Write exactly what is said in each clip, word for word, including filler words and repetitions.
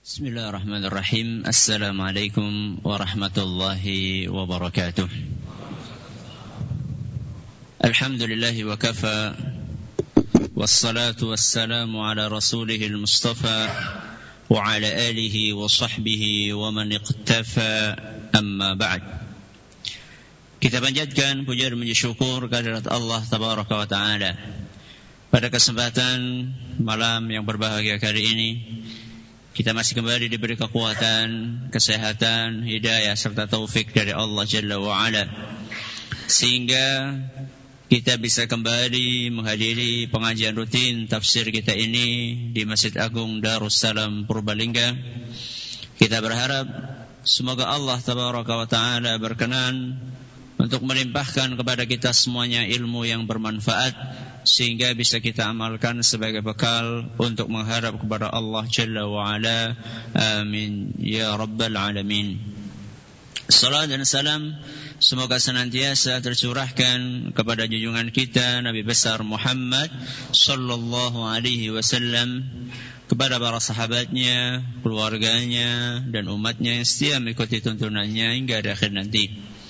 Bismillahirrahmanirrahim. Assalamualaikum warahmatullahi wabarakatuh. Alhamdulillahi wa kafa, wassalatu wassalamu ala rasulihil mustafa wa ala alihi wa sahbihi wa man iqtafa, amma ba'd. Kita panjatkan puja dan puji syukur kehadirat Allah tabaraka wa ta'ala. Pada kesempatan malam yang berbahagia kali ini, kita masih kembali diberi kekuatan, kesehatan, hidayah serta taufik dari Allah Jalla wa'ala, sehingga kita bisa kembali menghadiri pengajian rutin tafsir kita ini di Masjid Agung Darussalam Purbalingga. Kita berharap semoga Allah Tabaraka wa Ta'ala berkenan untuk melimpahkan kepada kita semuanya ilmu yang bermanfaat, sehingga bisa kita amalkan sebagai bekal untuk mengharap kepada Allah Jalla wa'ala. Amin ya Rabbal Alamin. Salam dan salam semoga senantiasa tercurahkan kepada junjungan kita Nabi besar Muhammad sallallahu alaihi wasallam, kepada para sahabatnya, keluarganya, dan umatnya yang setia mengikuti tuntunannya hingga akhir nanti.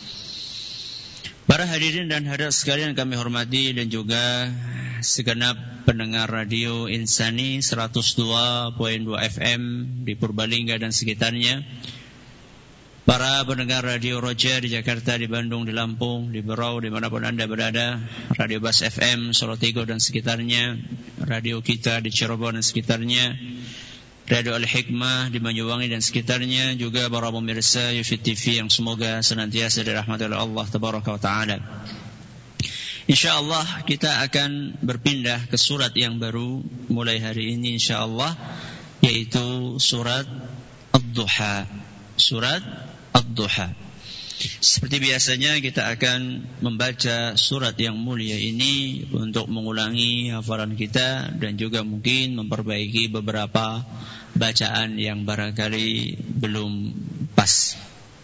Para hadirin dan hadirat sekalian kami hormati, dan juga segenap pendengar radio Insani seratus dua koma dua F M di Purbalingga dan sekitarnya, para pendengar radio Roja di Jakarta, di Bandung, di Lampung, di Berau, dimanapun Anda berada, radio Bas F M Solotigo dan sekitarnya, radio kita di Cirebon dan sekitarnya, Radio Al-Hikmah di Banyuwangi dan sekitarnya, juga para pemirsa Yufid T V yang semoga senantiasa dirahmati oleh Allah Tabaraka wa Ta'ala. InsyaAllah kita akan berpindah ke surat yang baru mulai hari ini insyaAllah, yaitu surat Ad-Duha. Surat Ad-Duha. Seperti biasanya kita akan membaca surat yang mulia ini untuk mengulangi hafalan kita dan juga mungkin memperbaiki beberapa bacaan yang barangkali belum pas.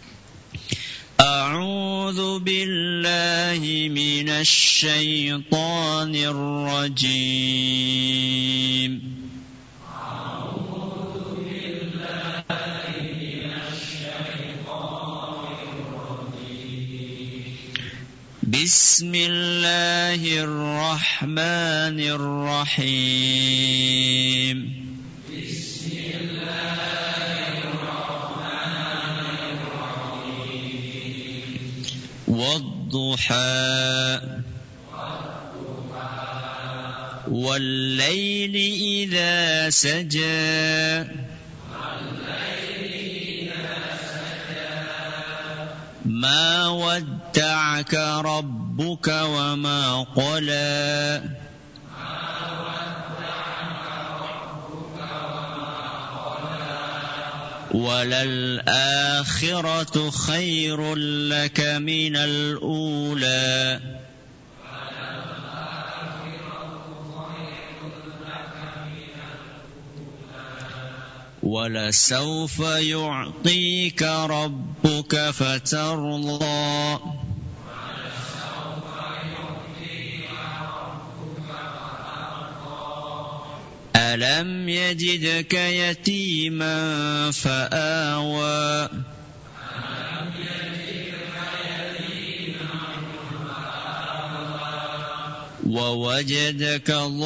A'udzu billahi minasy syaithanir rajim. Bismillahirrahmanirrahim. Bismillahirrahmanirrahim. Wad-duha wal-laili idza saja. ما ودعك ربك وما قلى وللآخرة خير لك من الأولى وَلَسَوْفَ يُعْطِيكَ رَبُّكَ فَتَرْضَى أَلَمْ يَجِدْكَ يَتِيمًا فَآوَى وَوَجَدَكَ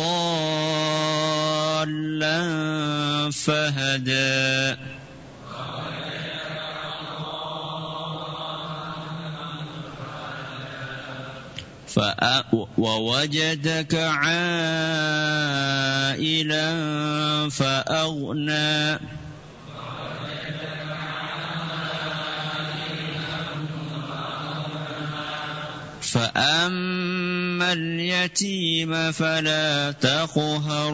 ضَالًّا فَهَدَى وَوَجَدَكَ عَائِلًا فَأَغْنَى فَأَمَّا الْيَتِيمَ فَلَا تَقْهَرْ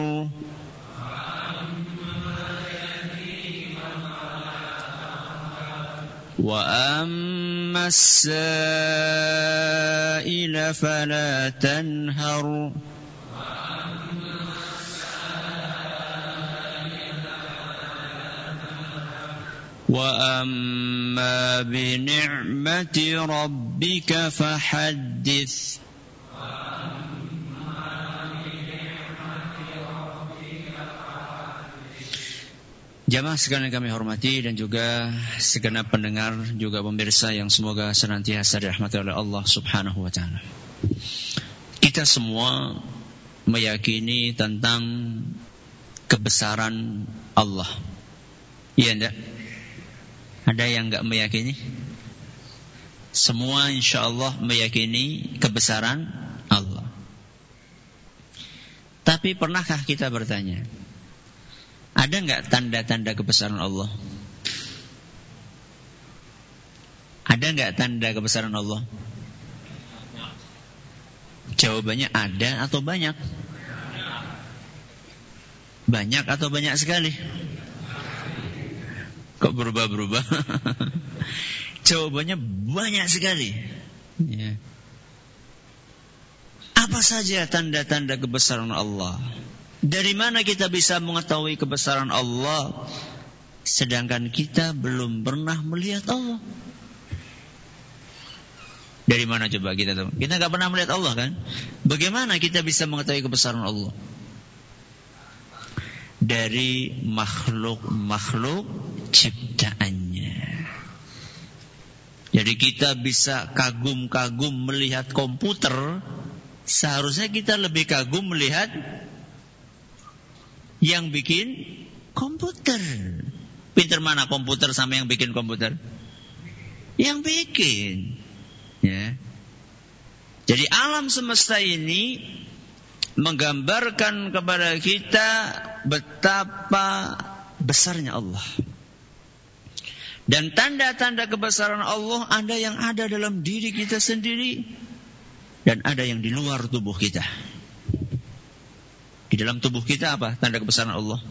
وَأَمَّا السَّائِلَ فَلَا تَنْهَرْ وَأَمَّا بِنِعْمَةِ رَبِّكَ فَحَدِّثْ. Jamaah sekalian kami hormati dan juga segenap pendengar juga pemirsa yang semoga senantiasa dirahmati oleh Allah Subhanahu wa taala. Kita semua meyakini tentang kebesaran Allah. Iya enggak? Ada yang enggak meyakini? Semua insyaallah meyakini kebesaran Allah. Tapi pernahkah kita bertanya, ada enggak tanda-tanda kebesaran Allah? Ada enggak tanda kebesaran Allah? Jawabannya ada atau banyak? Banyak atau banyak sekali? Kok berubah-berubah? Jawabannya banyak sekali. Ya. Apa saja tanda-tanda kebesaran Allah? Dari mana kita bisa mengetahui kebesaran Allah sedangkan kita belum pernah melihat Allah? Dari mana coba kita tahu? Kita enggak pernah melihat Allah kan? Bagaimana kita bisa mengetahui kebesaran Allah? Dari makhluk-makhluk ciptaannya. Jadi kita bisa kagum-kagum melihat komputer, seharusnya kita lebih kagum melihat yang bikin komputer. Pinter mana komputer sama yang bikin komputer? Yang bikin. Ya. Jadi alam semesta ini menggambarkan kepada kita betapa besarnya Allah. Dan tanda-tanda kebesaran Allah ada yang ada dalam diri kita sendiri dan ada yang di luar tubuh kita. Di dalam tubuh kita apa tanda kebesaran Allah?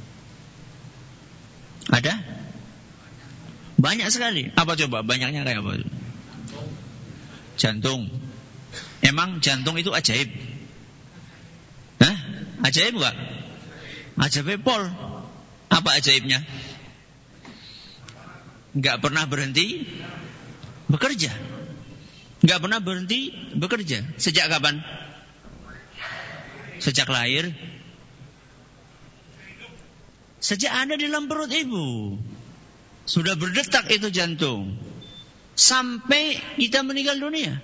Ada? Banyak sekali. Apa coba? Banyaknya kayak apa? Jantung. Emang jantung itu ajaib? Hah? Ajaib enggak? Ajaib pol. Apa ajaibnya? Enggak pernah berhenti bekerja. Enggak pernah berhenti bekerja. Sejak kapan? Sejak lahir. Sejak ada di dalam perut ibu. Sudah berdetak itu jantung. Sampai kita meninggal dunia.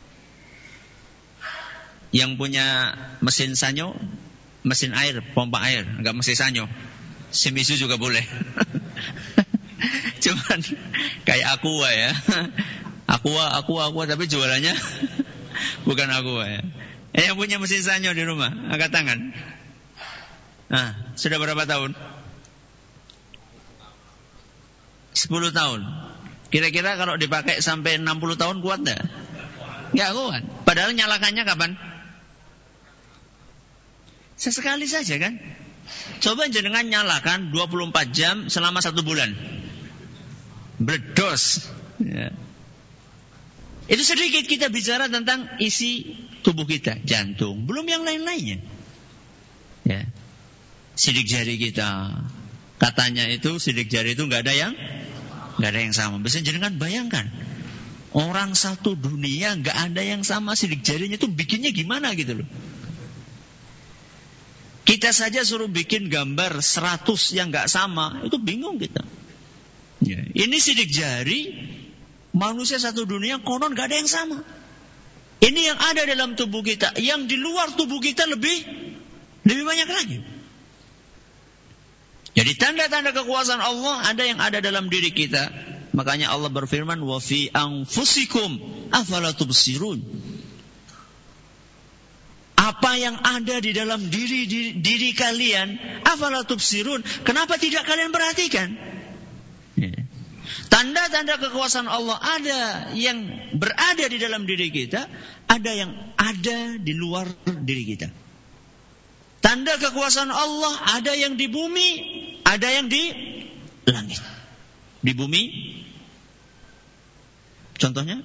Yang punya mesin sanyo, mesin air, pompa air, enggak mesin sanyo. Shimizu juga boleh. Cuman kayak Aqua ya. Aqua, Aqua, Aqua, tapi jualannya bukan Aqua ya. Eh, yang punya mesin sanyo di rumah, angkat tangan. Nah, sudah berapa tahun? sepuluh tahun. Kira-kira kalau dipakai sampai enam puluh tahun kuat enggak? Enggak kuat. Padahal nyalakannya kapan? Sesekali saja kan? Coba jenengan nyalakan dua puluh empat jam selama satu bulan. Berdos. Ya. Itu sedikit kita bicara tentang isi tubuh kita. Jantung. Belum yang lain-lainnya. Ya. Sidik jari kita. Katanya itu sidik jari itu enggak ada yang Gak ada yang sama. Bisa jenengan bayangkan, orang satu dunia gak ada yang sama sidik jarinya itu bikinnya gimana gitu loh. Kita saja suruh bikin gambar seratus yang gak sama, itu bingung kita. Ya. Ini sidik jari manusia satu dunia konon gak ada yang sama. Ini yang ada dalam tubuh kita, yang di luar tubuh kita lebih lebih banyak lagi. Jadi tanda-tanda kekuasaan Allah ada yang ada dalam diri kita. Makanya Allah berfirman, wa fi anfusikum afala tubsirun. Apa yang ada di dalam diri diri, diri kalian, afala tubsirun. Kenapa tidak kalian perhatikan? Ya. Tanda-tanda kekuasaan Allah ada yang berada di dalam diri kita, ada yang ada di luar diri kita. Tanda kekuasaan Allah ada yang di bumi, ada yang di langit. Di bumi, contohnya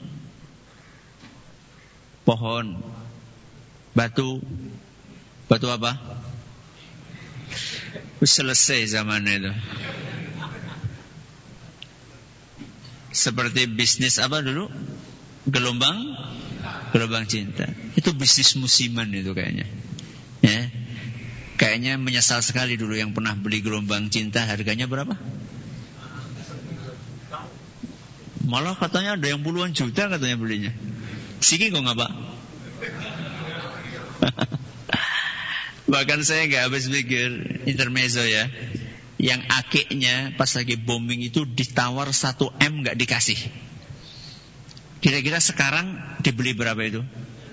pohon, batu, batu apa? Selesai zaman itu. Seperti bisnis apa dulu? Gelombang, gelombang cinta. Itu bisnis musiman itu kayaknya. Ya. Kayaknya menyesal sekali dulu yang pernah beli gelombang cinta. Harganya berapa? Malah katanya ada yang puluhan juta katanya belinya. Siki kok nggak, Pak? Bahkan saya nggak habis pikir, intermezzo ya. Yang akiknya pas lagi bombing itu ditawar satu M nggak dikasih. Kira-kira sekarang dibeli berapa itu?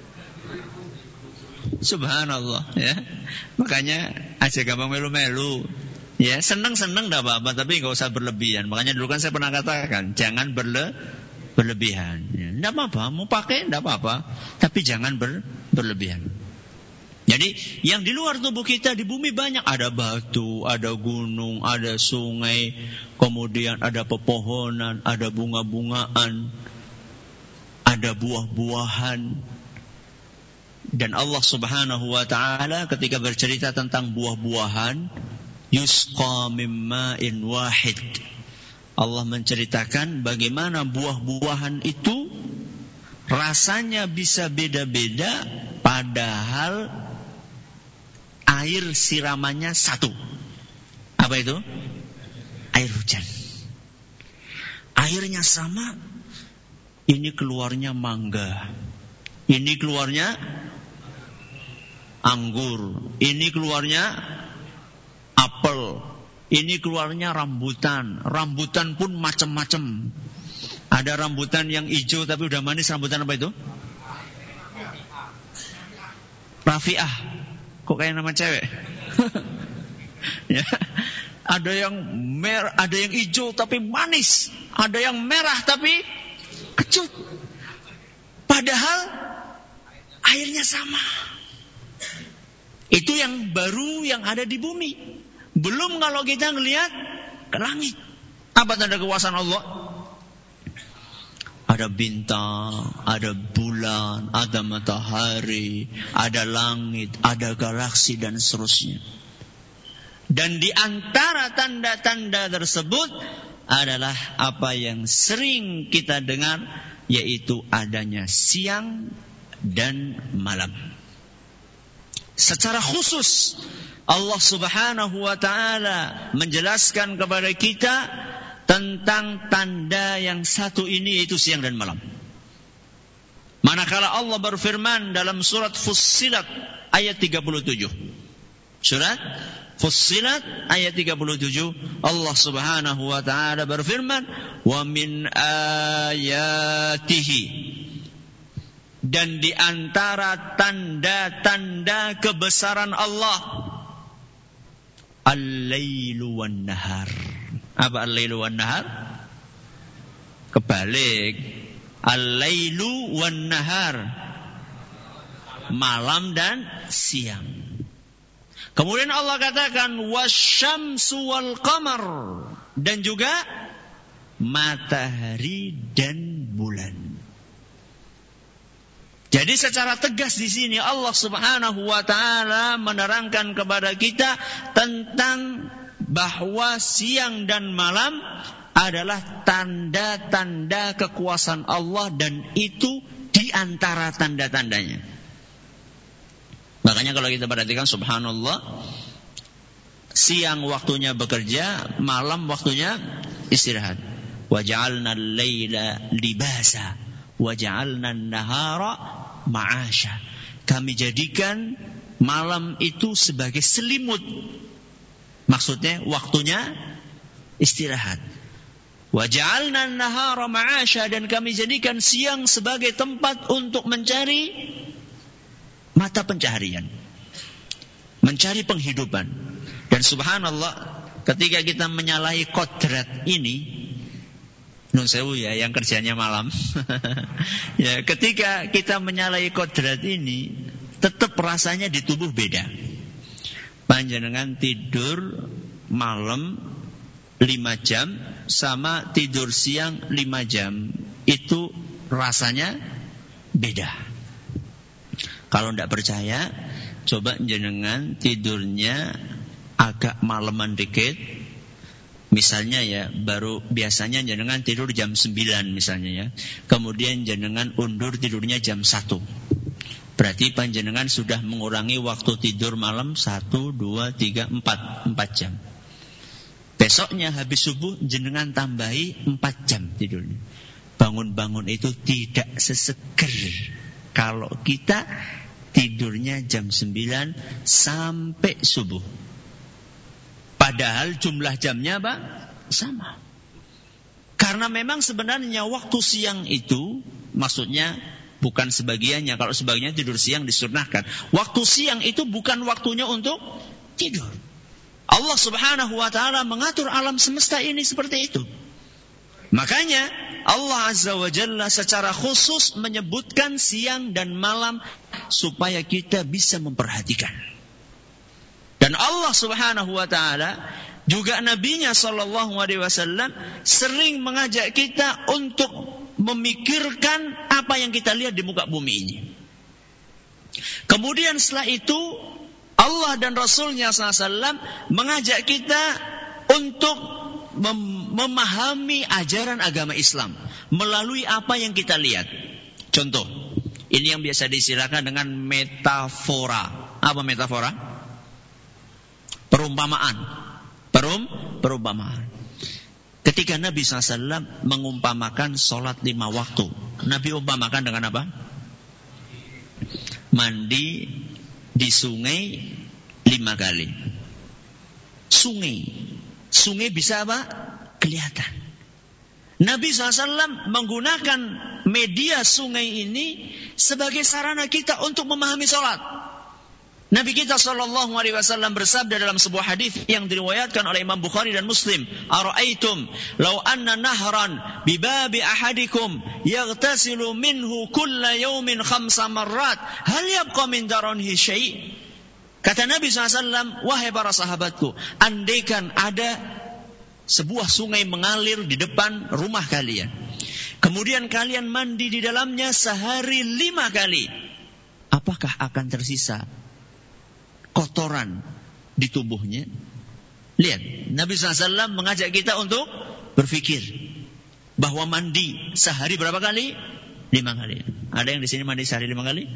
Subhanallah ya. Makanya aja gampang melu-melu. Ya, seneng-seneng enggak apa-apa, tapi enggak usah berlebihan. Makanya dulu kan saya pernah katakan, jangan berle berlebihan. Ya, enggak apa-apa, mau pakai enggak apa-apa, tapi jangan ber berlebihan. Jadi, yang di luar tubuh kita di bumi banyak, ada batu, ada gunung, ada sungai, kemudian ada pepohonan, ada bunga-bungaan, ada buah-buahan. Dan Allah Subhanahu wa taala ketika bercerita tentang buah-buahan, yusqa min ma'in wahid. Allah menceritakan bagaimana buah-buahan itu rasanya bisa beda-beda padahal air siramannya satu. Apa itu? Air hujan. Airnya sama, ini keluarnya mangga, ini keluarnya anggur, ini keluarnya apel, ini keluarnya rambutan. Rambutan pun macam-macam. Ada rambutan yang hijau tapi udah manis. Rambutan apa itu? Rafi'ah. Kok kayak nama cewek? Ya. Ada yang merah, ada yang hijau tapi manis. Ada yang merah tapi kecut. Padahal airnya sama. Itu yang baru yang ada di bumi. Belum kalau kita ngelihat ke langit. Apa tanda kekuasaan Allah? Ada bintang, ada bulan, ada matahari, ada langit, ada galaksi dan seterusnya. Dan di antara tanda-tanda tersebut adalah apa yang sering kita dengar, yaitu adanya siang dan malam. Secara khusus Allah Subhanahu wa taala menjelaskan kepada kita tentang tanda yang satu ini, yaitu siang dan malam. Manakala Allah berfirman dalam surat Fussilat ayat tiga puluh tujuh. Surat Fussilat ayat tiga puluh tujuh, Allah Subhanahu wa taala berfirman, "Wa min ayatihi", dan di antara tanda-tanda kebesaran Allah, al-lailu wan nahar. Apa al-lailu wan nahar? Kebalik. Al-lailu wan nahar, malam dan siang. Kemudian Allah katakan wasyamsu wal qamar, dan juga matahari dan bulan. Jadi secara tegas di sini Allah Subhanahu wa taala menerangkan kepada kita tentang bahwa siang dan malam adalah tanda-tanda kekuasaan Allah, dan itu di antara tanda-tandanya. Makanya kalau kita perhatikan, subhanallah, siang waktunya bekerja, malam waktunya istirahat. Wa ja'alna al-laila libasa wa ja'alna an-nahara ma'asha. Kami jadikan malam itu sebagai selimut. Maksudnya waktunya istirahat. Wa ja'alna an-nahara ma'asha, dan kami jadikan siang sebagai tempat untuk mencari mata pencaharian, mencari penghidupan. Dan subhanallah, ketika kita menyalahi kodrat ini, nun sewu ya, yang kerjanya malam. Ya, ketika kita menyalahi kodrat ini, tetap rasanya di tubuh beda. Panjenengan tidur malam lima jam sama tidur siang lima jam, itu rasanya beda. Kalau tidak percaya, coba jenengan tidurnya agak malaman dikit. Misalnya ya, baru biasanya jenengan tidur jam sembilan misalnya ya. Kemudian jenengan undur tidurnya jam satu. Berarti panjenengan sudah mengurangi waktu tidur malam satu, dua, tiga, empat, empat jam. Besoknya habis subuh jenengan tambahi empat jam tidurnya. Bangun-bangun itu tidak seseger kalau kita tidurnya jam sembilan sampai subuh. Padahal jumlah jamnya apa? Sama. Karena memang sebenarnya waktu siang itu, maksudnya bukan sebagiannya. Kalau sebagiannya tidur siang disunahkan. Waktu siang itu bukan waktunya untuk tidur. Allah subhanahu wa ta'ala mengatur alam semesta ini seperti itu. Makanya Allah azza wa jalla secara khusus menyebutkan siang dan malam supaya kita bisa memperhatikan. Dan Allah subhanahu wa ta'ala juga Nabi-Nya sallallahu alaihi wasallam sering mengajak kita untuk memikirkan apa yang kita lihat di muka bumi ini. Kemudian setelah itu Allah dan Rasul-Nya sallallahu alaihi wasallam mengajak kita untuk mem- memahami ajaran agama Islam melalui apa yang kita lihat. Contoh, ini yang biasa distilahkan dengan metafora. Apa metafora? Perumpamaan. Perum, perumpamaan. Ketika Nabi sallallahu alaihi wasallam mengumpamakan sholat lima waktu, Nabi umpamakan dengan apa? Mandi di sungai lima kali. Sungai, sungai bisa apa? Kelihatan. Nabi sallallahu alaihi wasallam menggunakan media sungai ini sebagai sarana kita untuk memahami sholat. Nabi kita sallallahu alaihi wasallam bersabda dalam sebuah hadis yang diriwayatkan oleh Imam Bukhari dan Muslim, "Ara'aitum law anna nahran bi babi ahadikum yaghtasilu minhu kulla yawmin khamsa marrat, hal yabqa min daranihi syai'?" Kata Nabi sallallahu alaihi wasallam, "Wahai para sahabatku, andaikan ada sebuah sungai mengalir di depan rumah kalian, kemudian kalian mandi di dalamnya sehari lima kali, apakah akan tersisa kotoran di tubuhnya?" Lihat, Nabi sallallahu alaihi wasallam mengajak kita untuk berpikir bahwa mandi sehari berapa kali? Lima kali. Ada yang di sini mandi sehari lima kali?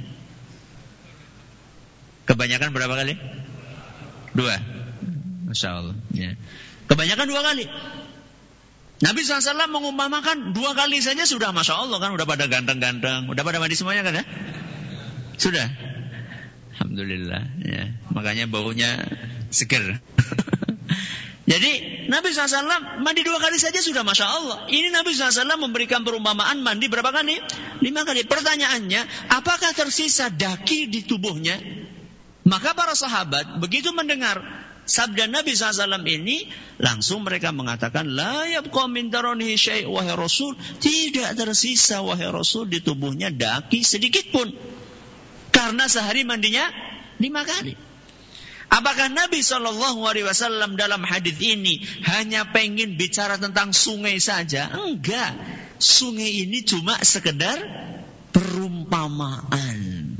Kebanyakan berapa kali? Dua. Masya Allah. Ya. Kebanyakan dua kali. Nabi sallallahu alaihi wasallam mengumpamakan dua kali saja sudah Masya Allah kan, udah pada ganteng-ganteng, udah pada mandi semuanya kan ya? Sudah. Alhamdulillah, ya. Makanya baunya seger. Jadi Nabi sallallahu alaihi wasallam mandi dua kali saja sudah Masya Allah. Ini Nabi sallallahu alaihi wasallam memberikan perumpamaan mandi berapa kali? Lima kali. Pertanyaannya, apakah tersisa daki di tubuhnya? Maka para sahabat begitu mendengar sabda Nabi sallallahu alaihi wasallam ini, langsung mereka mengatakan, "La yabqa min daranihi syai'," wahai Rasul, tidak tersisa wahai Rasul di tubuhnya daki sedikit pun. Karena sehari mandinya lima kali. Apakah Nabi shallallahu alaihi wasallam dalam hadis ini hanya pengen bicara tentang sungai saja? Enggak. Sungai ini cuma sekedar perumpamaan,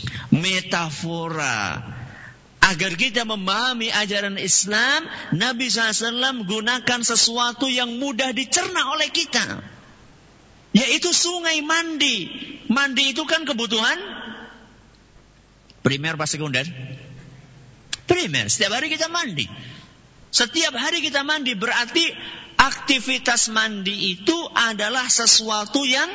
metafora. Agar kita memahami ajaran Islam, Nabi shallallahu alaihi wasallam gunakan sesuatu yang mudah dicerna oleh kita, yaitu sungai mandi. Mandi itu kan kebutuhan primer apa sekunder? Primer. Setiap hari kita mandi. Setiap hari kita mandi berarti aktivitas mandi itu adalah sesuatu yang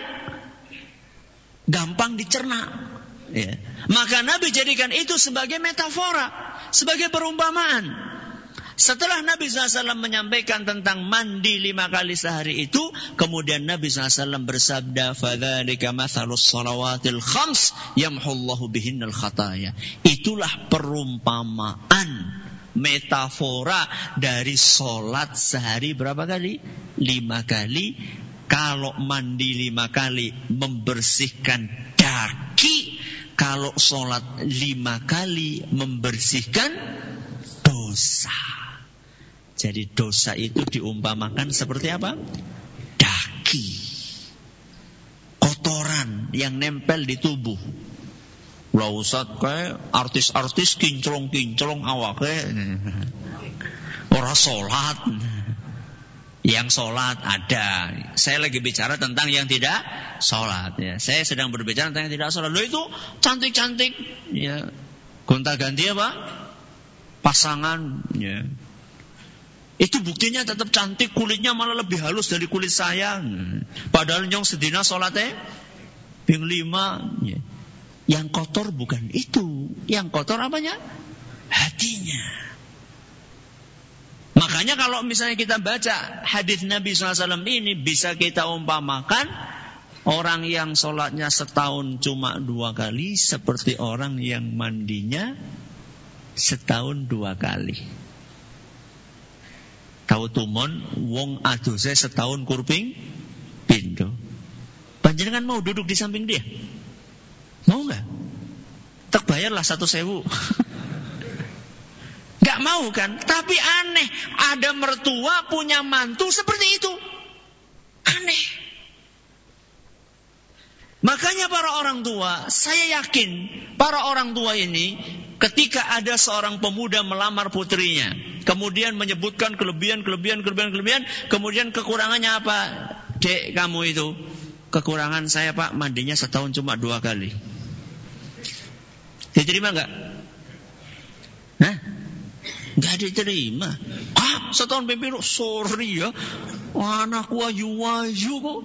gampang dicerna. Ya. Maka Nabi jadikan itu sebagai metafora, sebagai perumpamaan. Setelah Nabi sallallahu alaihi wasallam menyampaikan tentang mandi lima kali sehari itu, kemudian Nabi sallallahu alaihi wasallam bersabda, "Fadzalika mathalus shalawatil khams yamhullahu bihinnal khataya." Itulah perumpamaan, metafora dari solat sehari berapa kali? Lima kali. Kalau mandi lima kali membersihkan daki, kalau solat lima kali membersihkan dosa. Jadi dosa itu diumpamakan seperti apa? Daki, kotoran yang nempel di tubuh. Lah Ustaz kayak artis-artis kinclong-kinclong awake ora salat. Yang sholat ada. Saya lagi bicara tentang yang tidak sholat. Ya. Saya sedang berbicara tentang yang tidak sholat. Loh itu cantik-cantik. Ya. Gonta-ganti apa? Pasangan. Ya. Itu buktinya tetap cantik. Kulitnya malah lebih halus dari kulit saya. Padahal nyong sedina sholatnya ping lima. Ya. Yang kotor bukan itu. Yang kotor apanya? Hatinya. Makanya kalau misalnya kita baca hadis Nabi shallallahu alaihi wasallam ini, bisa kita umpamakan orang yang sholatnya setahun cuma dua kali seperti orang yang mandinya setahun dua kali. Tahu tumon wong adose setahun kurping pindo. Panjenengan mau duduk di samping dia? Mau nggak? Tak bayarlah satu sewu. Gak mau kan? Tapi aneh, ada mertua punya mantu seperti itu. Aneh. Makanya para orang tua, saya yakin para orang tua ini ketika ada seorang pemuda melamar putrinya, kemudian menyebutkan kelebihan, kelebihan, kelebihan, kelebihan, kemudian kekurangannya apa? Dek, kamu itu kekurangan saya Pak, mandinya setahun cuma dua kali. Diterima nggak? Hah? Nggak diterima. Ah, setahun pimpin, sorry ya, anakku ayu-ayu kok.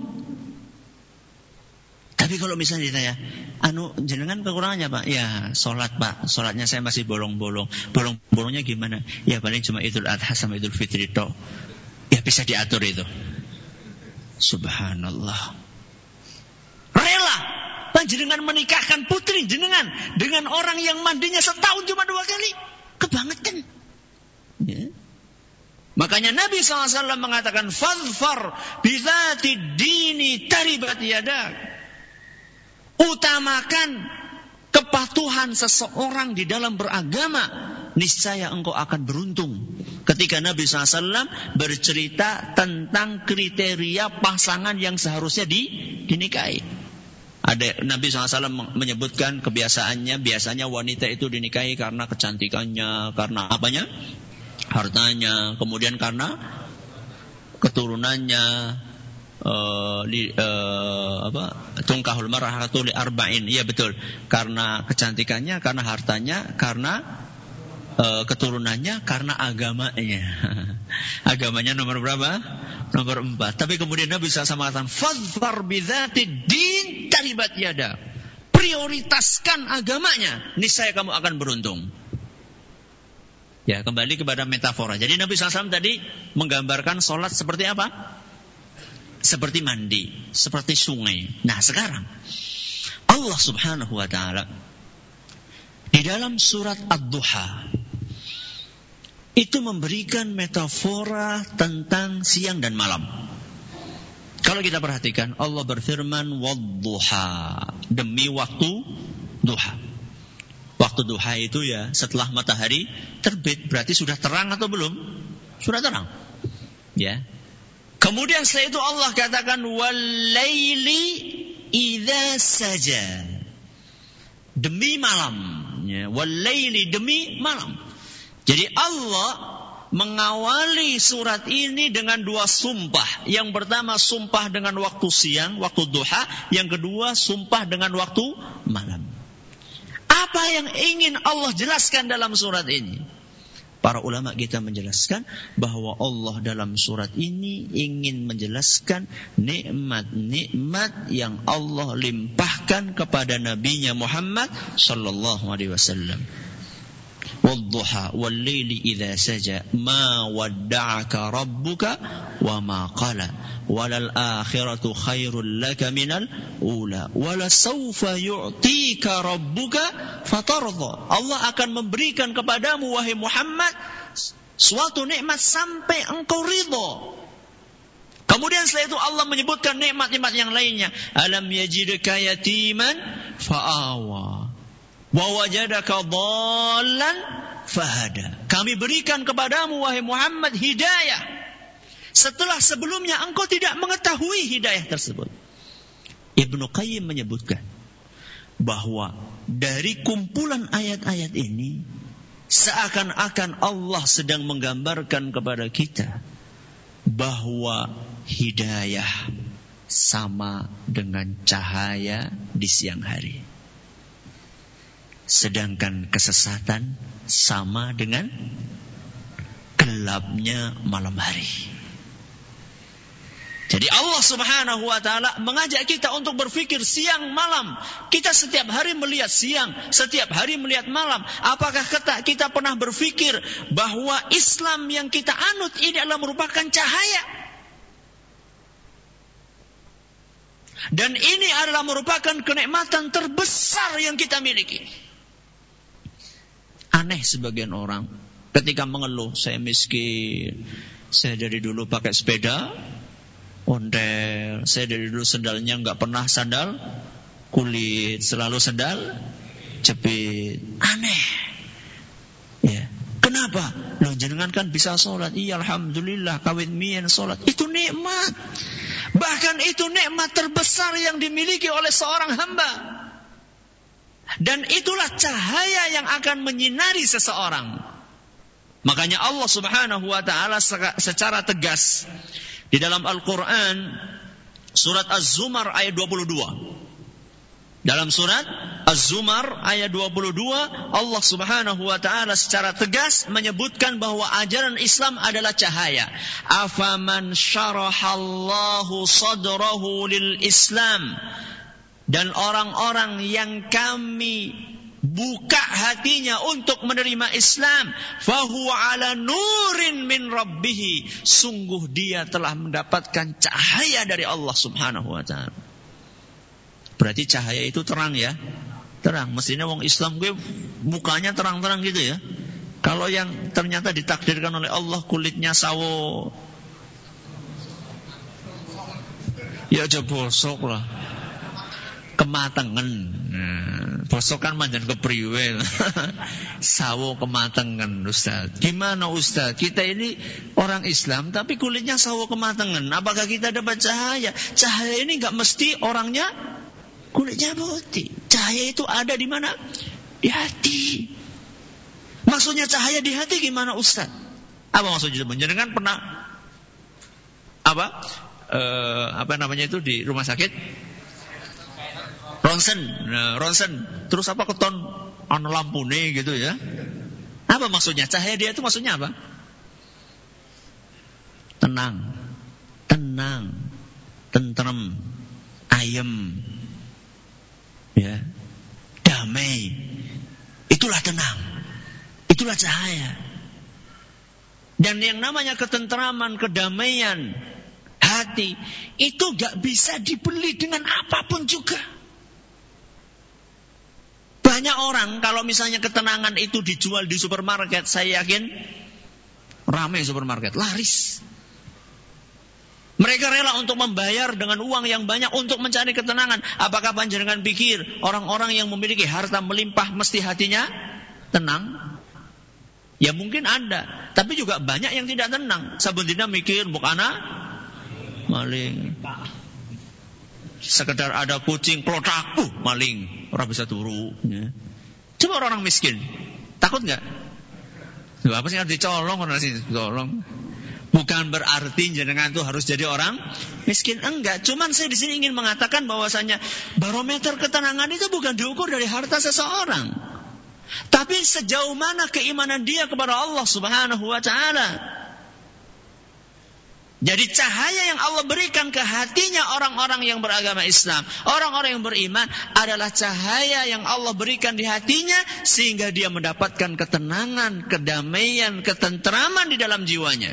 Tapi kalau misalnya ditanya, anu jenengan kekurangannya Pak? Ya, sholat Pak, sholatnya saya masih bolong-bolong. Bolong-bolongnya gimana? Ya paling cuma Idul Adha sama Idul Fitri toh. Ya bisa diatur itu. Subhanallah. Rela panjenengan menikahkan putri jenengan dengan orang yang mandinya setahun cuma dua kali. Kebangetan. Ya. Makanya Nabi shallallahu alaihi wasallam mengatakan, fadfar bizati dini taribat yadak. Utamakan kepatuhan seseorang di dalam beragama, niscaya engkau akan beruntung. Ketika Nabi shallallahu alaihi wasallam bercerita tentang kriteria pasangan yang seharusnya di, dinikahi. Ada Nabi shallallahu alaihi wasallam menyebutkan kebiasaannya, biasanya wanita itu dinikahi karena kecantikannya, karena apanya? Hartanya, kemudian karena keturunannya, uh, li, uh, apa? Tungkahul mar'atu li arba'in. Iya betul. Karena kecantikannya, karena hartanya, karena uh, keturunannya, karena agamanya. Agamanya nomor berapa? Nomor empat. Tapi kemudian Nabi shallallahu alaihi wasallam mengatakan, fadfar bidzati din taribat yada. Prioritaskan agamanya, niscaya kamu akan beruntung. Ya, kembali kepada metafora. Jadi Nabi shallallahu alaihi wasallam tadi menggambarkan sholat seperti apa? Seperti mandi, seperti sungai. Nah sekarang Allah subhanahu wa ta'ala di dalam surat Ad-Duha itu memberikan metafora tentang siang dan malam. Kalau kita perhatikan, Allah berfirman wad-duha, demi waktu duha. Waktu duha itu ya setelah matahari terbit, berarti sudah terang atau belum? Sudah terang. Ya. Kemudian setelah itu Allah katakan wal-laili idza saja. Demi malam, ya, wal-laili demi malam. Jadi Allah mengawali surat ini dengan dua sumpah. Yang pertama sumpah dengan waktu siang, waktu duha, yang kedua sumpah dengan waktu malam. Apa yang ingin Allah jelaskan dalam surat ini? Para ulama kita menjelaskan bahwa Allah dalam surat ini ingin menjelaskan nikmat-nikmat yang Allah limpahkan kepada Nabi-Nya Muhammad sallallahu alaihi wasallam. Wadduha wal-laili idza saja ma wadda'aka rabbuka wa ma qala walal akhiratu khairul laka minal ula wala sawfa yu'tika rabbuka fatarda. Allah akan memberikan kepadamu wahai Muhammad suatu nikmat sampai engkau ridha. Kemudian setelah itu Allah menyebutkan nikmat-nikmat yang lainnya. Alam yajidka yatiman fa'awa wa wajadaka dhallan fahada. Kami berikan kepadamu wahai Muhammad hidayah setelah sebelumnya engkau tidak mengetahui hidayah tersebut. Ibnu Qayyim menyebutkan bahwa dari kumpulan ayat-ayat ini seakan-akan Allah sedang menggambarkan kepada kita bahwa hidayah sama dengan cahaya di siang hari, sedangkan kesesatan sama dengan gelapnya malam hari. Jadi Allah Subhanahu wa ta'ala mengajak kita untuk berpikir siang malam. Kita setiap hari melihat siang, setiap hari melihat malam. Apakah kita, kita pernah berpikir bahwa Islam yang kita anut ini adalah merupakan cahaya? Dan ini adalah merupakan kenikmatan terbesar yang kita miliki. Aneh sebagian orang ketika mengeluh, saya miskin, saya dari dulu pakai sepeda ondel, saya dari dulu sendalnya nggak pernah sandal kulit, selalu sandal jepit. Aneh, ya. Kenapa? Loh, jenengan kan bisa sholat. Iya, alhamdulillah, kawin mien sholat. Itu nikmat. Bahkan itu nikmat terbesar yang dimiliki oleh seorang hamba. Dan itulah cahaya yang akan menyinari seseorang. Makanya Allah Subhanahu wa ta'ala secara tegas di dalam Al-Quran, surat Az-Zumar ayat dua puluh dua. Dalam surat Az-Zumar ayat dua puluh dua, Allah Subhanahu wa ta'ala secara tegas menyebutkan bahwa ajaran Islam adalah cahaya. Afaman syarahallahu sadrahu lil Islam. Dan orang-orang yang kami buka hatinya untuk menerima Islam, fahuwa ala nurin min rabbih, sungguh dia telah mendapatkan cahaya dari Allah Subhanahu wa ta'ala. Berarti cahaya itu terang ya, terang. Mestinya wong Islam gue mukanya terang-terang gitu ya. Kalau yang ternyata ditakdirkan oleh Allah kulitnya sawo, ya aja bosok lah, kematangan. Nah, bosok kan manjan kepriwe. Sawo kematangan, Ustaz. Gimana Ustaz? Kita ini orang Islam tapi kulitnya sawo kematangan. Apakah kita dapat cahaya? Cahaya ini enggak mesti orangnya kulitnya putih. Cahaya itu ada di mana? Di hati. Maksudnya cahaya di hati gimana Ustaz? Apa maksudnya? Jangan pernah apa? Eh, apa namanya itu di rumah sakit? Ronsen, nah, ronsen. Terus apa keton anu lampune gitu ya? Apa maksudnya? Cahaya dia itu maksudnya apa? Tenang, tenang, tentrem, ayem, ya, damai. Itulah tenang, itulah cahaya. Dan yang namanya ketentraman, kedamaian hati itu gak bisa dibeli dengan apapun juga. Banyak orang kalau misalnya ketenangan itu dijual di supermarket, saya yakin ramai supermarket, laris. Mereka rela untuk membayar dengan uang yang banyak untuk mencari ketenangan. Apakah panjenengan pikir orang-orang yang memiliki harta melimpah mesti hatinya tenang? Ya mungkin ada, tapi juga banyak yang tidak tenang. Saben dina mikir bukana maling. Sekedar ada kucing plotak, uh, maling, orang bisa turu. Ya. Coba orang miskin, takut nggak? Apa sih harus dicolong orang sih colong? Bukan berarti jenengan tuh harus jadi orang miskin, enggak. Cuman saya di sini ingin mengatakan bahwasanya barometer ketenangan itu bukan diukur dari harta seseorang, tapi sejauh mana keimanan dia kepada Allah Subhanahu wa ta'ala. Jadi cahaya yang Allah berikan ke hatinya orang-orang yang beragama Islam, orang-orang yang beriman, adalah cahaya yang Allah berikan di hatinya sehingga dia mendapatkan ketenangan, kedamaian, ketentraman di dalam jiwanya.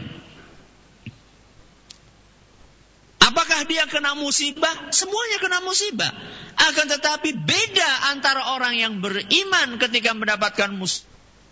Apakah dia kena musibah? Semuanya kena musibah. Akan tetapi beda antara orang yang beriman ketika mendapatkan musibah.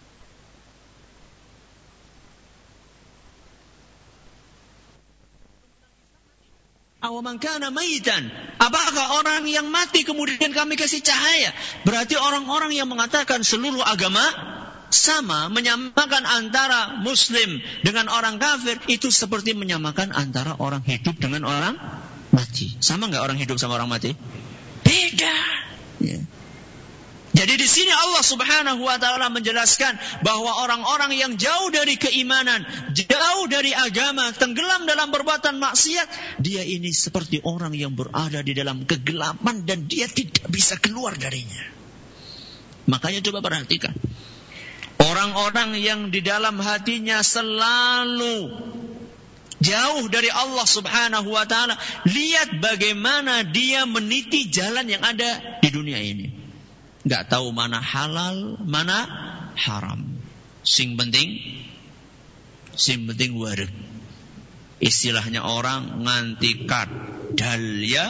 Awaman kana mayitan. Apakah orang yang mati kemudian kami kasih cahaya? Berarti orang-orang yang mengatakan seluruh agama sama, menyamakan antara muslim dengan orang kafir, itu seperti menyamakan antara orang hidup dengan orang mati. Sama enggak orang hidup sama orang mati? Beda. Ya. Jadi di sini Allah Subhanahu wa taala menjelaskan bahwa orang-orang yang jauh dari keimanan, jauh dari agama, tenggelam dalam perbuatan maksiat, dia ini seperti orang yang berada di dalam kegelapan dan dia tidak bisa keluar darinya. Makanya coba perhatikan. Orang-orang yang di dalam hatinya selalu jauh dari Allah Subhanahu wa taala, lihat bagaimana dia meniti jalan yang ada di dunia ini. Gak tahu mana halal, mana haram. Sing penting, sing penting wareg. Istilahnya orang nganti kadal ya,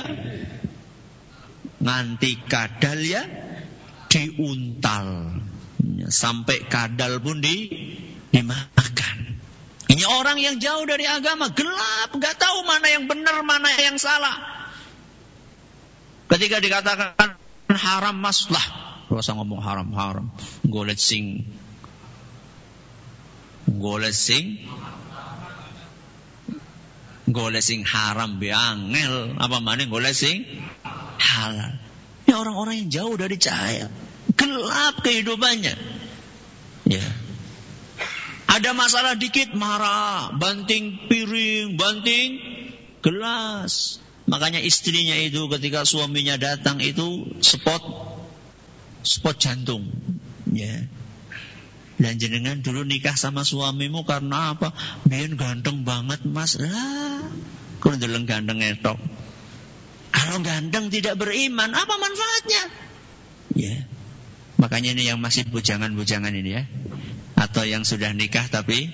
nganti kadal ya diuntal. Sampai kadal pun di, dimakan. Ini orang yang jauh dari agama, gelap, gak tahu mana yang benar, mana yang salah. Ketika dikatakan haram maslah, gak usah ngomong haram-haram, golek sing golek sing golek sing haram biangel, apa mana golek sing halal. Ini orang-orang yang jauh dari cahaya, gelap kehidupannya. Ya. Ada masalah dikit marah, banting piring, banting gelas. Makanya istrinya itu ketika suaminya datang itu spot spot jantung. Ya. Dan jenengan dulu nikah sama suamimu karena apa? Biar ganteng banget mas. Lah, kok ndeleng ganteng etok. Kalau ganteng tidak beriman, apa manfaatnya? Ya. Makanya ini yang masih bujangan-bujangan ini ya. Atau yang sudah nikah tapi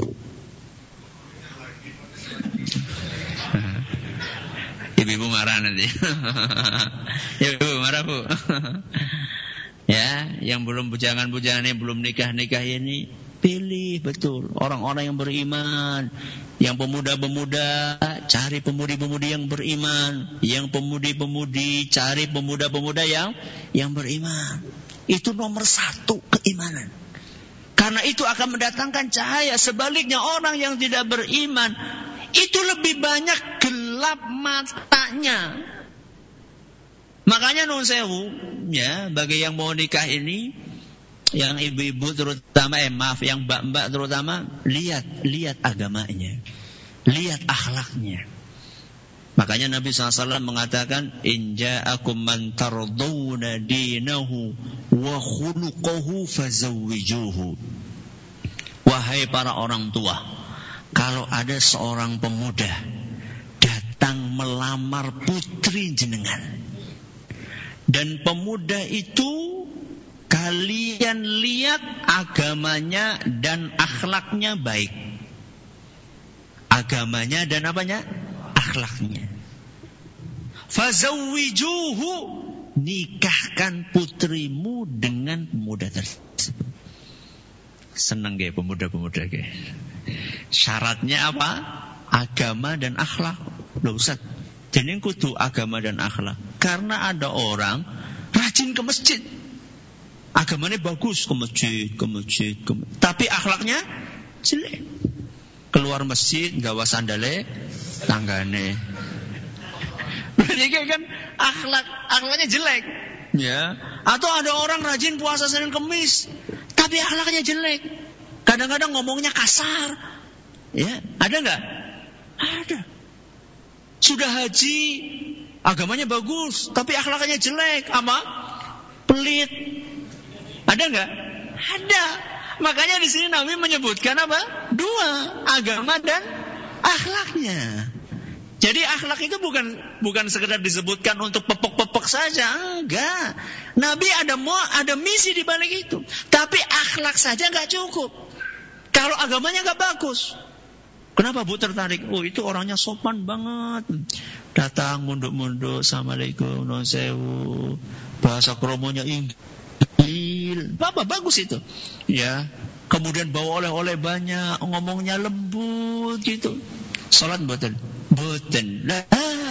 ibu-ibu marah nanti. Ibu marah bu. Ya, yang belum bujangan-bujangan ini, belum nikah-nikah ini, pilih betul orang-orang yang beriman. Yang pemuda-pemuda, cari pemudi-pemudi yang beriman. Yang pemudi-pemudi, cari pemuda-pemuda yang yang beriman. Itu nomor satu, keimanan. Karena itu akan mendatangkan cahaya. Sebaliknya orang yang tidak beriman, itu lebih banyak gelap matanya. Makanya nun sewu, ya, bagi yang mau nikah ini, yang ibu-ibu terutama, eh maaf, yang mbak-mbak terutama, lihat, lihat agamanya, lihat akhlaknya. Makanya Nabi shallallahu alaihi wasallam mengatakan, in ja'akum man tardawna dinahu wa khuluquhu fazawwijuhu. Wahai para orang tua, kalau ada seorang pemuda datang melamar putri jenengan, dan pemuda itu kalian lihat agamanya dan akhlaknya baik. Agamanya dan apanya? Akhlaknya. Fazawwijuhu, nikahkan putrimu dengan pemuda tersebut. Seneng gak pemuda-pemuda gak? Syaratnya apa? Agama dan akhlak. Loh Ustaz, jadi kudu agama dan akhlak. Karena ada orang rajin ke masjid, agamanya bagus, ke masjid, ke masjid, ke masjid. Tapi akhlaknya jelek. Keluar masjid gawa sandale tanggane. Berarti kan akhlak akhlaknya jelek, ya. Atau ada orang rajin puasa Senin Kemis, tapi akhlaknya jelek. Kadang-kadang ngomongnya kasar, ya. Ada nggak? Ada. Sudah haji, agamanya bagus, tapi akhlaknya jelek, apa? Pelit. Ada nggak? Ada. Makanya di sini Nabi menyebutkan apa? Dua, agama dan akhlaknya. Jadi akhlak itu bukan bukan sekedar disebutkan untuk pepek-pepek saja, enggak. Nabi ada mau ada misi di balik itu. Tapi akhlak saja enggak cukup. Kalau agamanya enggak bagus. Kenapa Bu tertarik? Oh, itu orangnya sopan banget. Datang munduk-munduk, Assalamualaikum, non sewu. Bahasa kromonya Inggris. Bapak bagus itu. Ya. Kemudian bawa oleh-oleh banyak, ngomongnya lembut gitu. Salat mboten? Mboten. Nah.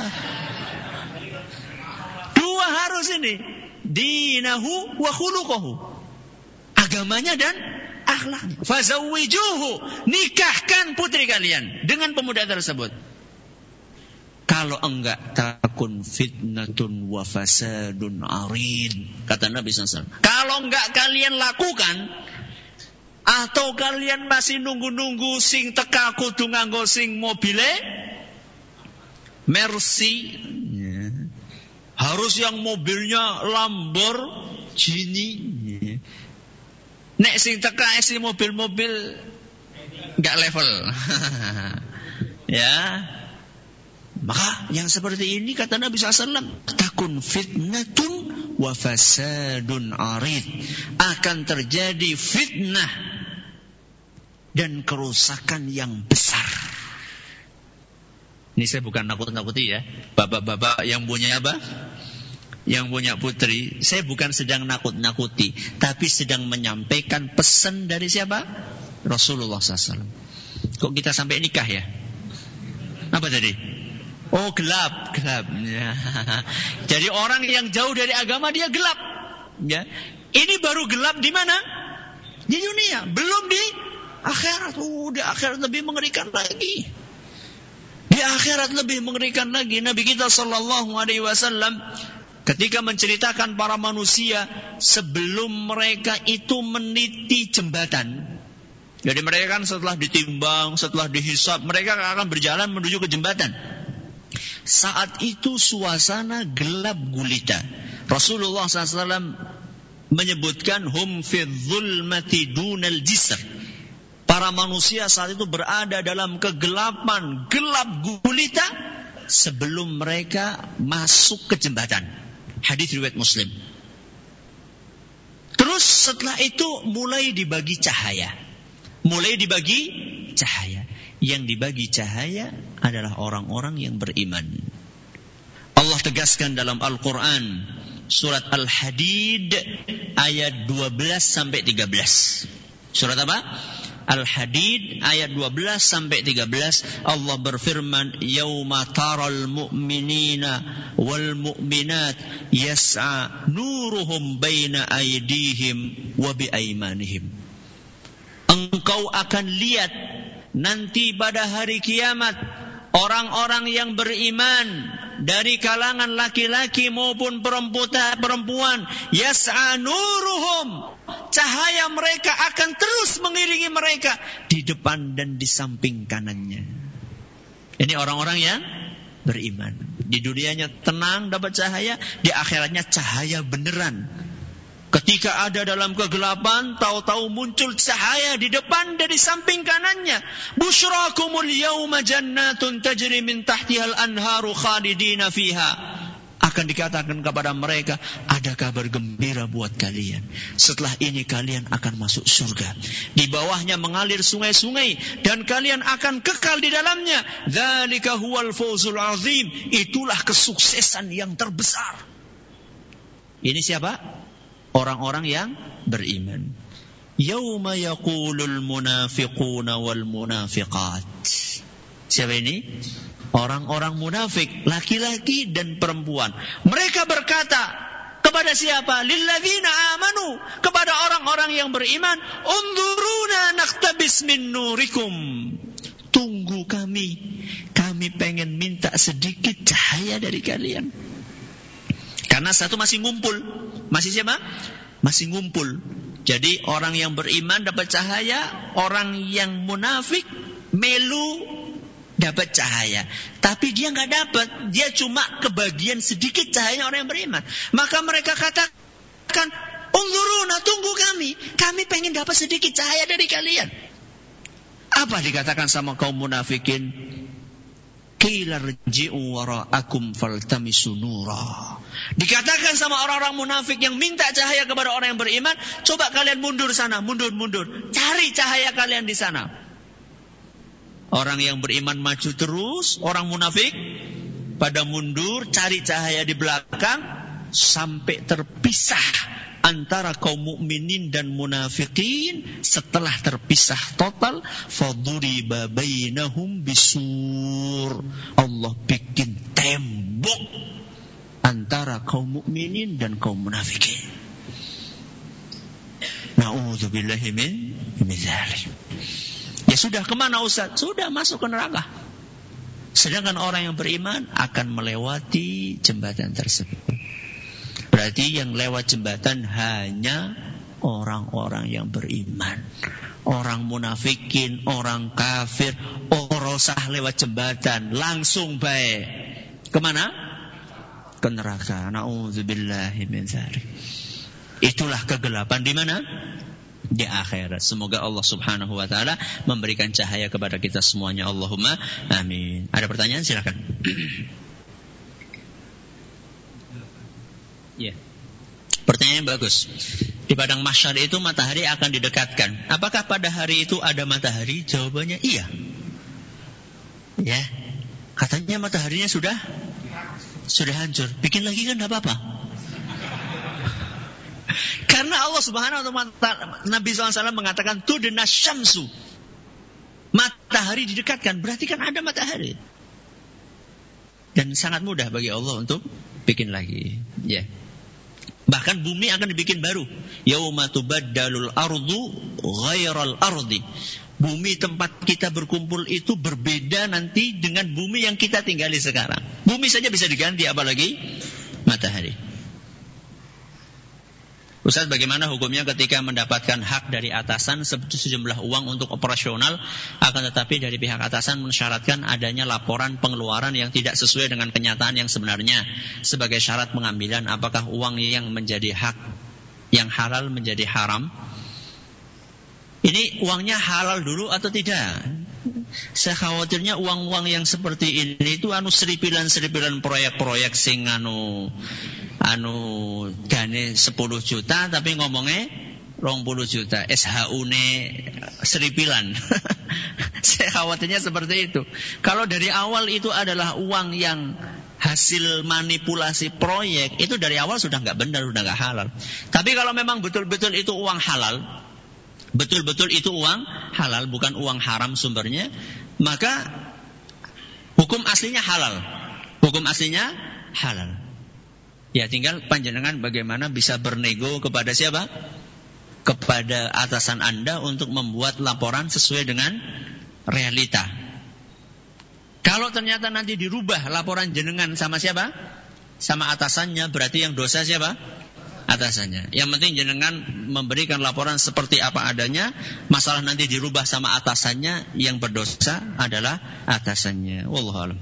Dua harus ini. Dinahu wa khuluquhu. Agamanya dan akhlaknya. Fazawwijuhu, nikahkan putri kalian dengan pemuda tersebut. Kalau enggak, takun fitnatun wa fasadun arid. Kata Nabi sallallahu alaihi wasallam. Kalau enggak kalian lakukan, atau kalian masih nunggu-nunggu sing teka kudu nganggo sing mobile Mercy, ya. Harus yang mobilnya Lamborghini, ya. Nek sing teka isi mobil-mobil enggak level. Ya. Maka yang seperti ini kata Nabi sallallahu alaihi wasallam, takun fitnatun wa fasadun arid. Akan terjadi fitnah dan kerusakan yang besar. Ini saya bukan nakut-nakuti ya. Bapak-bapak yang punya apa? Yang punya putri, saya bukan sedang nakut-nakuti, tapi sedang menyampaikan pesan dari siapa? Rasulullah sallallahu alaihi wasallam. Kok kita sampai nikah ya? Apa tadi? Oh, gelap, gelap. Ya. Jadi orang yang jauh dari agama dia gelap. Ya. Ini baru gelap di mana? Di dunia, belum di akhirat. Oh, di akhirat lebih mengerikan lagi. Di akhirat lebih mengerikan lagi. Nabi kita sallallahu alaihi wasallam ketika menceritakan para manusia sebelum mereka itu meniti jembatan. Jadi mereka kan setelah ditimbang, setelah dihisab, mereka akan berjalan menuju ke jembatan. Saat itu suasana gelap gulita. Rasulullah sallallahu alaihi wasallam menyebutkan hum fi dhulmati dunal jisr. Para manusia saat itu berada dalam kegelapan, gelap gulita sebelum mereka masuk ke jembatan. Hadis riwayat Muslim. Terus setelah itu mulai dibagi cahaya. Mulai dibagi cahaya. Yang dibagi cahaya adalah orang-orang yang beriman. Allah tegaskan dalam Al-Quran surat Al-Hadid ayat dua belas sampai tiga belas. Surat apa? Al-Hadid ayat dua belas sampai tiga belas. Allah berfirman, yauma taral mu'minina wal mu'minat yas'a nuruhum baina aydihim wa bi aymanihim. Engkau akan lihat nanti pada hari kiamat orang-orang yang beriman dari kalangan laki-laki maupun perempuan, yas'a nuruhum, cahaya mereka akan terus mengiringi mereka di depan dan di samping kanannya. Ini orang-orang yang beriman. Di dunianya tenang dapat cahaya, di akhiratnya cahaya beneran. Ketika ada dalam kegelapan, tahu-tahu muncul cahaya di depan dan di samping kanannya. Busyrakumul yawma jannatun tajri min tahtihal anharu khalidina fiha. Akan dikatakan kepada mereka, ada kabar gembira buat kalian. Setelah ini kalian akan masuk surga. Di bawahnya mengalir sungai-sungai dan kalian akan kekal di dalamnya. Dzalika huwal fawzul azim. Itulah kesuksesan yang terbesar. Ini siapa? Orang-orang yang beriman. Yauma yaqulul munafiquna wal munafiqat. Siapa ini? Orang-orang munafik, laki-laki dan perempuan. Mereka berkata kepada siapa? Lilladzina amanu, kepada orang-orang yang beriman, unzuruna naqtabis min nurikum. Tunggu kami, kami pengen minta sedikit cahaya dari kalian. Karena satu masih ngumpul. Masih siapa? Masih ngumpul. Jadi orang yang beriman dapat cahaya, orang yang munafik melu dapat cahaya. Tapi dia enggak dapat, dia cuma kebagian sedikit cahayanya orang yang beriman. Maka mereka katakan, unzuruna, tunggu kami, kami pengen dapat sedikit cahaya dari kalian. Apa dikatakan sama kaum munafikin? Qila rji'u wara'akum faltamisu nura. Dikatakan sama orang-orang munafik yang minta cahaya kepada orang yang beriman, coba kalian mundur sana, mundur, mundur. Cari cahaya kalian di sana. Orang yang beriman maju terus, orang munafik pada mundur, cari cahaya di belakang, sampai terpisah antara kaum mukminin dan munafikin. Setelah terpisah total, faduriba bainahum bisur. Allah bikin tembok antara kaum mukminin dan kaum munafikin. Na'udzubillahi min dzalik. Ya sudah, kemana Ustaz? Sudah masuk ke neraka. Sedangkan orang yang beriman akan melewati jembatan tersebut. Berarti yang lewat jembatan hanya orang-orang yang beriman. Orang munafikin, orang kafir, orang sah lewat jembatan, langsung baik. Kemana? Ke neraka. Na'udzubillahi min dzalik. Itulah kegelapan di mana? Di akhirat. Semoga Allah Subhanahu wa taala memberikan cahaya kepada kita semuanya. Allahumma amin. Ada pertanyaan? Silakan. Ya. Yeah. Pertanyaan bagus. Di padang mahsyar itu matahari akan didekatkan. Apakah pada hari itu ada matahari? Jawabannya iya. Ya. Katanya mataharinya sudah sudah hancur. Bikin lagi kan enggak apa-apa. Karena Allah Subhanahu wa taala, Nabi shallallahu alaihi wasallam mengatakan tudna syamsu. Matahari didekatkan, berarti kan ada matahari. Dan sangat mudah bagi Allah untuk bikin lagi. Ya. Bahkan bumi akan dibikin baru. Yauma tubaddalul ardu ghairal ardi. Bumi tempat kita berkumpul itu berbeda nanti dengan bumi yang kita tinggali sekarang. Bumi saja bisa diganti, apalagi matahari. Ustaz, bagaimana hukumnya ketika mendapatkan hak dari atasan sejumlah uang untuk operasional, akan tetapi dari pihak atasan mensyaratkan adanya laporan pengeluaran yang tidak sesuai dengan kenyataan yang sebenarnya sebagai syarat pengambilan? Apakah uang yang menjadi hak yang halal menjadi haram? Ini uangnya halal dulu atau tidak? Saya khawatirnya uang-uang yang seperti ini itu anu seripilan-seripilan proyek-proyek sing anu anu dane sepuluh juta tapi ngomongnya dua puluh juta, S H U-ne seripilan. Saya khawatirnya seperti itu. Kalau dari awal itu adalah uang yang hasil manipulasi proyek, itu dari awal sudah nggak benar, sudah nggak halal. Tapi kalau memang betul-betul itu uang halal, betul-betul itu uang halal, bukan uang haram sumbernya, maka hukum aslinya halal. Hukum aslinya halal. Ya, tinggal panjenengan bagaimana bisa bernego kepada siapa? Kepada atasan Anda untuk membuat laporan sesuai dengan realita. Kalau ternyata nanti dirubah laporan jenengan sama siapa? Sama atasannya, berarti yang dosa siapa? Atasannya. Yang penting jenengan memberikan laporan seperti apa adanya. Masalah nanti dirubah sama atasannya, yang berdosa adalah atasannya. Wallahu a'lam.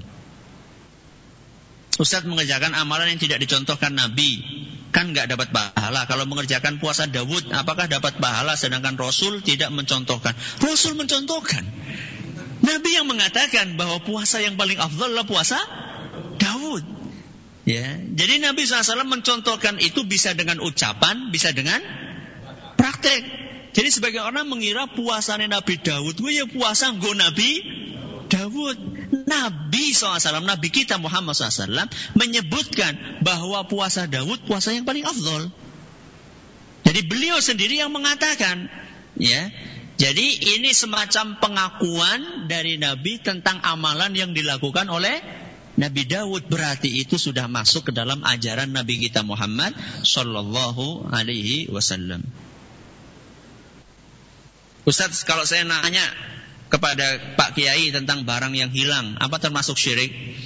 Ustaz, mengerjakan amalan yang tidak dicontohkan Nabi kan nggak dapat pahala. Kalau mengerjakan puasa Daud, apakah dapat pahala? Sedangkan Rasul tidak mencontohkan. Rasul mencontohkan. Nabi yang mengatakan bahwa puasa yang paling afdal adalah puasa Daud. Ya, jadi Nabi shallallahu alaihi wasallam mencontohkan itu bisa dengan ucapan, bisa dengan praktek. Jadi sebagai orang mengira puasanya Nabi Daud, gue ya puasa nggo Nabi Daud. Nabi shallallahu alaihi wasallam, Nabi kita Muhammad shallallahu alaihi wasallam menyebutkan bahwa puasa Daud puasa yang paling afdal. Jadi beliau sendiri yang mengatakan, ya. Jadi ini semacam pengakuan dari Nabi tentang amalan yang dilakukan oleh Nabi Daud. Berarti itu sudah masuk ke dalam ajaran Nabi kita Muhammad sallallahu alaihi wasallam. Ustaz, kalau saya nanya kepada Pak Kiai tentang barang yang hilang, apa termasuk syirik?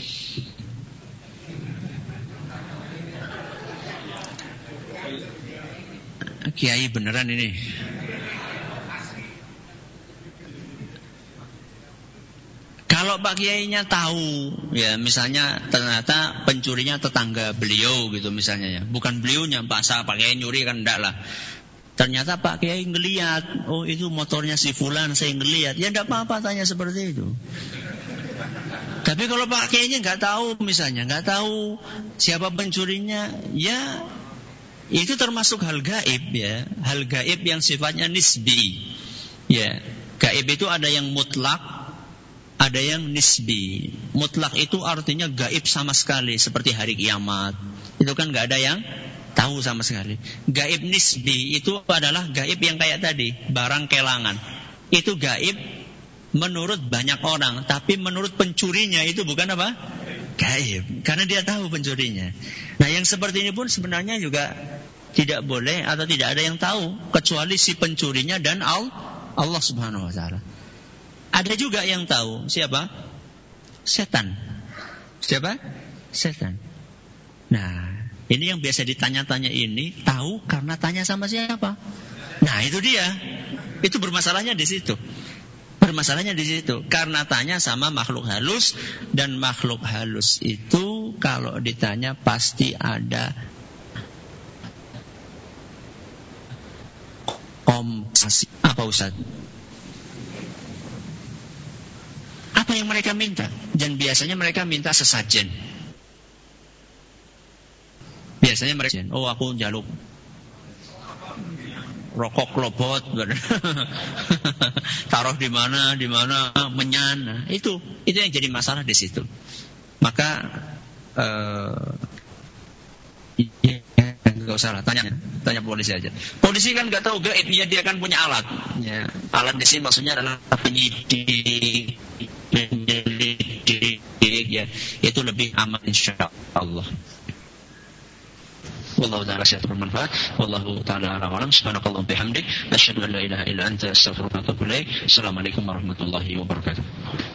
Kiai beneran ini. Kalau Pak Kiainya tahu, ya misalnya ternyata pencurinya tetangga beliau gitu misalnya ya, bukan beliaunya, Pak Sa, Pak Kiai nyuri kan enggak lah. Ternyata Pak Kiai ngelihat, oh itu motornya si Fulan, saya ngelihat, ya enggak apa-apa tanya seperti itu. Tapi kalau Pak Kiainya nggak tahu misalnya, nggak tahu siapa pencurinya, ya itu termasuk hal gaib ya, hal gaib yang sifatnya nisbi. Ya, gaib itu ada yang mutlak, ada yang nisbi. Mutlak itu artinya gaib sama sekali, seperti hari kiamat. Itu kan nggak ada yang tahu sama sekali. Gaib nisbi itu adalah gaib yang kayak tadi, barang kelangan. Itu gaib menurut banyak orang, tapi menurut pencurinya itu bukan apa? Gaib, karena dia tahu pencurinya. Nah, yang seperti ini pun sebenarnya juga tidak boleh atau tidak ada yang tahu kecuali si pencurinya dan Allah Subhanahu wa taala. Ada juga yang tahu, siapa? Setan. Siapa? Setan. Nah, ini yang biasa ditanya-tanya ini tahu karena tanya sama siapa? Nah, itu dia. Itu bermasalahnya di situ. Bermasalahnya di situ. Karena tanya sama makhluk halus, dan makhluk halus itu kalau ditanya pasti ada kompensasi. Apa Ustaz? Apa yang mereka minta? Dan biasanya mereka minta sesajen. Biasanya mereka, oh aku njaluk rokok lobot, taruh di mana, di mana, menyan. Nah, itu, itu yang jadi masalah di situ. Maka, uh, ya, nggak usah lah, tanya, tanya polisi aja. Polisi kan nggak tahu gaib, ya dia kan punya alat. Ya, alat di sini maksudnya adalah penyidik, penyelidik, ya, itu lebih aman insya Allah. Wallahu ta'ala syaitan bermanfaat. Wallahu ta'ala ala alam. Subhanakallah bihamdik. Asyhadu an la ilaha illa anta astaghfiruka wa atubu ilaik. Assalamualaikum warahmatullahi wabarakatuh.